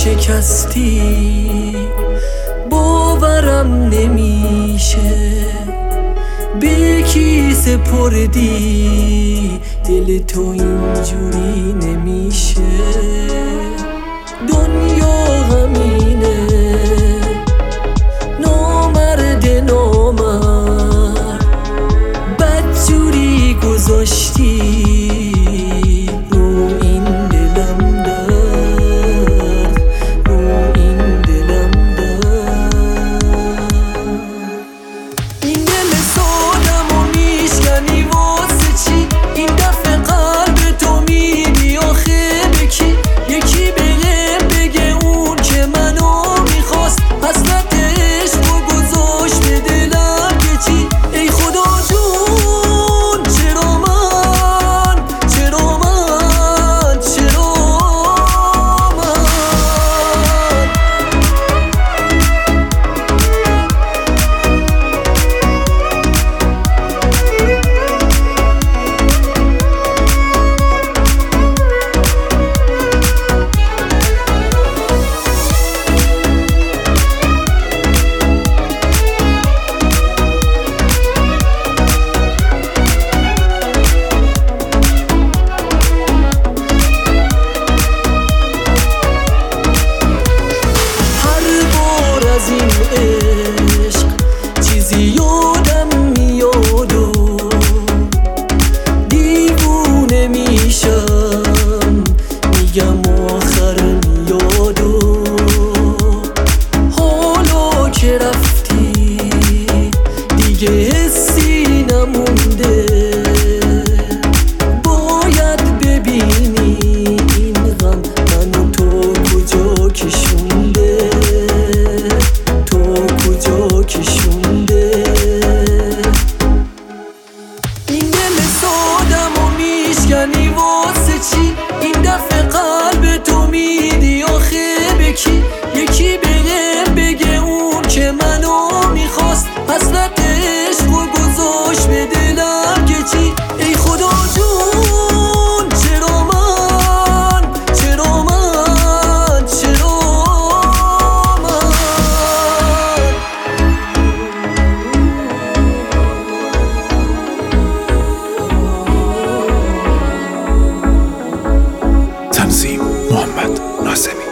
شکستی باورم نمیشه، به کی سپردی دل تو اینجوری نمیشه. دنیا همینه، نامرد نامرد بدجوری گذاشتی رو این دلم درد، رو این دلم درد. این دل سادم و میشکنی واسه چی؟ این دفعه قلب تو میدی آخه به کی؟ یکی بهم بگه اون که منو میخواست حسرت عشق و گذاشت به دلم که چی؟ ای خدا جون چرا من، چرا من، چرا من؟ از این عشق چیزی یادم میاد و دیوونه میشم، میگم آخر میاد و حالا که رفتی دیگه حسی نمونده. باید ببینی این غم منو تو کجا کشونده، کشونده. این دل سادم و میشکنی واسه چی؟ این دفعه قلب تو میدی آخه به کی؟ یکی بهم بگه اون که منو میخواست حسرت عشق و گذاشت به دلم که چی؟ ای خدا جون چرا من، چرا من، چرا من؟ تنظیم محمد ناظمی.